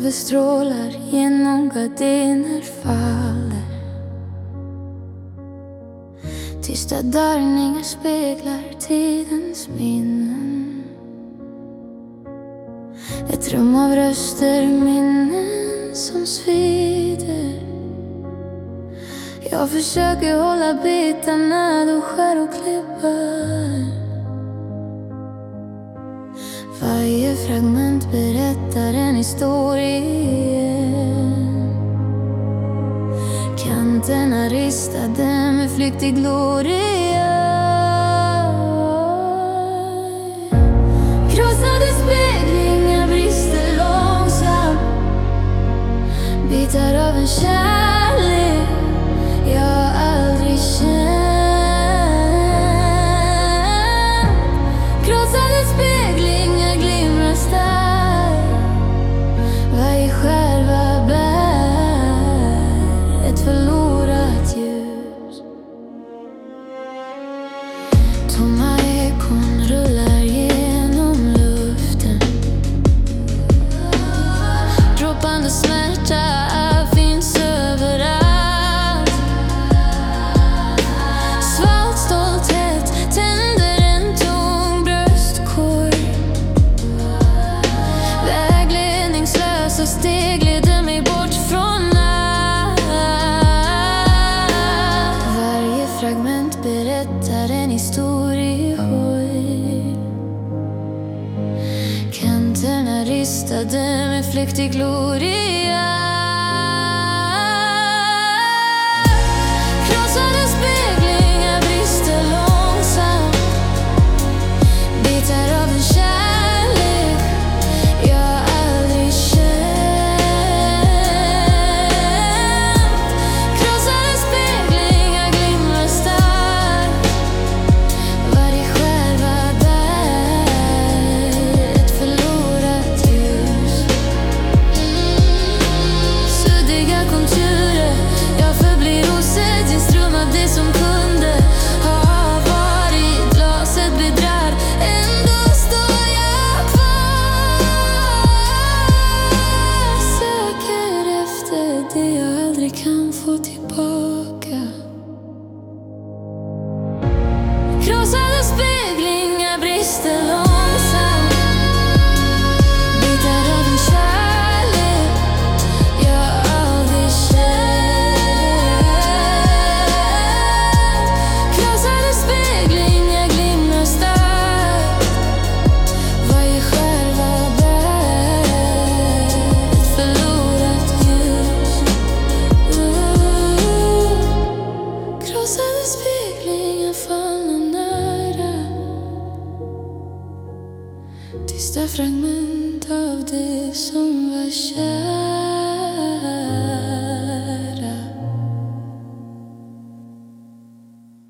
Silverstrålar genom gardiner faller. Tysta darrningar speglar tidens minnen. Ett rum av röster, minnen som svider. Jag försöker hålla bitarna du skär och klipper. Varje fragment berättar en historia. Kanterna ristade med flyktig gloria. Krossade speglingar brister långsamt. Bitar av en kärlek jag aldrig känt. Krossade speglingar glimrar starkt. Varje skärva bär ett förlorat ljus. Tomma ekon rullar genom luften. Droppande smärta finns överallt. Svalt stolthet tänder en tom bröstkorg. Vägledningslösa steg leder mig bort från allt. Varje fragment berättar en historiehoj. Kanterna ristade med flyktig gloria. Krossade speglingar brister långsamt. Bitar av en kärlek jag aldrig känt. Krossade speglingar glimrar starkt. Varje skärva bär ett förlorat ljus. Suddiga konturer, jag förblir osedd i en ström av det som kunde ha varit. Glaset bedrar, ändå står jag kvar. Söker efter det jag aldrig kan få tillbaka. Krossade speglingar brister långsamt. Bitar av en kärlek jag aldrig känt. Krossade speglingar glimrar starkt. Varje skärva bär ett förlorat ljus. Krossade speglingar faller nära. Tysta fragment av det som var kärt.